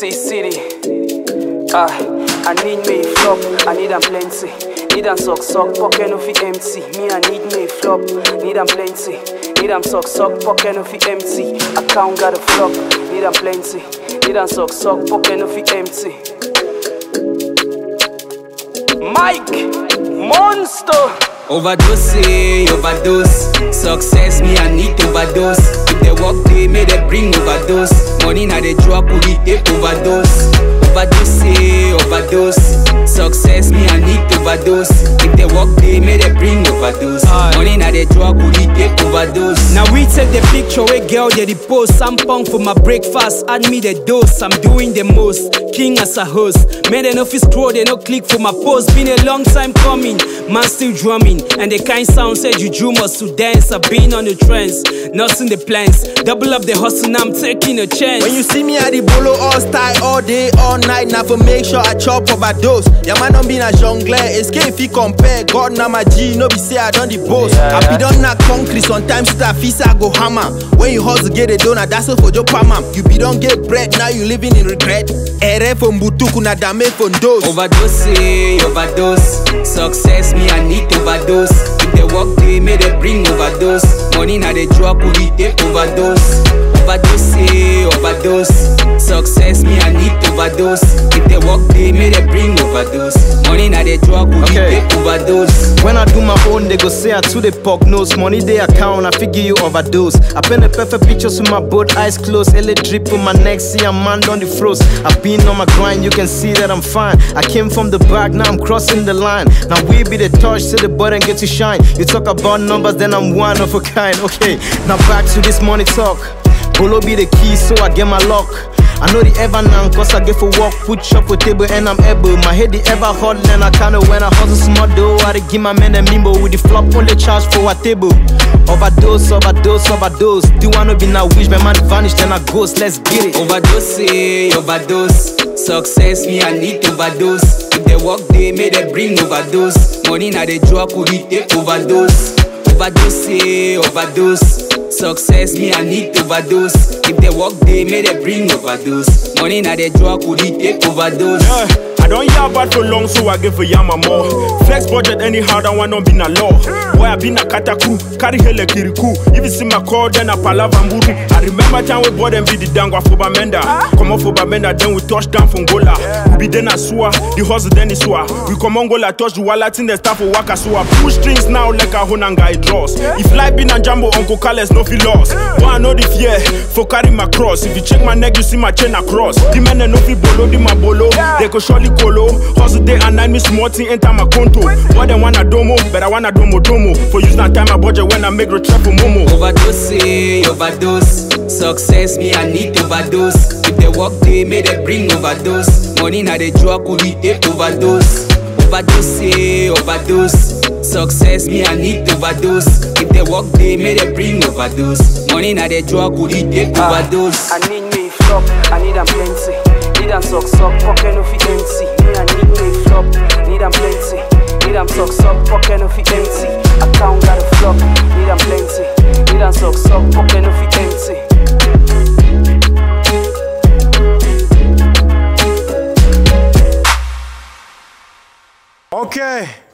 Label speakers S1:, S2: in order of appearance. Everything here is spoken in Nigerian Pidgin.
S1: MC City. I need me flop, I need them plenty. Need them sock, pocket no fi empty. Me I need me flop, need them plenty. Need them sock, pocket no fi empty. Account got a flop, need them plenty. Need them sock, pocket no fi empty. Mike, monster.
S2: Overdose. Success me I need overdose. If they work they may they bring overdose. Money na they drop we take overdose. Overdose. Success me I need overdose. If they work they may they bring overdose. Money na they drop we take overdose.
S3: Now we take the picture where girl they post. Some punk for my breakfast, add me the dose. I'm doing the most, king as a host. Man they no fi scroll, they no click for my post. Been a long time coming, man still drumming. And the kind sound said juju must to dance. I've been on the trends, nothing the plans. Double up the hustle, now I'm taking a chance.
S4: When you see me at the bolo all style, all day, all night. Now for make sure I chop overdose. Yeah man don't be a jongler, escape if you compare. God na my G, no be say I done the boast. I be done na concrete, sometimes stuff I go hammer. When you hustle get a donut, that's all for your pamam. You be don't get bread, now you living in regret. Ere from butuku na dame from dose.
S2: Overdose. Success me I need overdose. If they work they may they bring overdose. Money na they drop we take overdose. Overdose. Success me I need overdose. If they work they may they bring overdose. Money na they drop we take overdose.
S5: When I do my own, they go say I to the pork nose. Money they account, I figure you overdose. I paint the perfect pictures with my both eyes closed. LA drip on my neck, see a man on the froze. I've been on my grind, you can see that I'm fine. I came from the back, now I'm crossing the line. Now we be the touch, till the button get to shine. You talk about numbers, then I'm one of a kind. Okay, now back to this money talk. Polo be the key, so I get my lock. I know the ever now, cause I get for work, put shop for table and I'm able. My head the ever hot, and I kinda when I hustle small dough, I give my man a mimbo with the flop on the charge for a table. Overdose. Do wanna be now wish, my man vanish, then I ghost, let's get it.
S2: Overdose. Success me I need overdose. If they work they may they bring overdose. Money na they drop we take overdose. Overdose. Success me I need overdose. If they work they may they bring overdose. Money na they drop we take overdose.
S6: I don't hear bad for long, so I give a yama more. Flex budget anyhow, that one don't be na law. Boy, I been a kataku, carry hele kiriku. If you see my call, then I palava mburu. I remember time we bought them be the dangwa for Bamenda. Come off for Bamenda, then we touch down from Gola. We be then a swa, the hustle then is swa. We come on Gola, touch the wallet in the staff for Waka Swa. Push strings now like a honanga it draws. If life been a jumbo, Uncle Carlos no feel lost. Boy, I know the fear for carry my cross. If you check my neck, you see my chain across. The men no feel bolo, the my bolo. They go surely colo. Hustle day and night, me small thing enter my conto. Boy, they wanna domo, but I wanna domo. For use that time my budget when I make retrap for Momo.
S2: Overdose. Success me I need overdose. If they work they may they bring overdose. Money na they drop we take overdose. Overdose. Success me I need overdose. If they work they may they bring overdose. Money na they drop we take overdose.
S1: I need me flop, I need them plenty. Need them sock, pocket no fi empty. Me I need me flop, need them plenty. Need them sock, pocket no fi empty. Account got a flop, need them plenty. Need them sock, pocket no fi empty.
S7: Okay.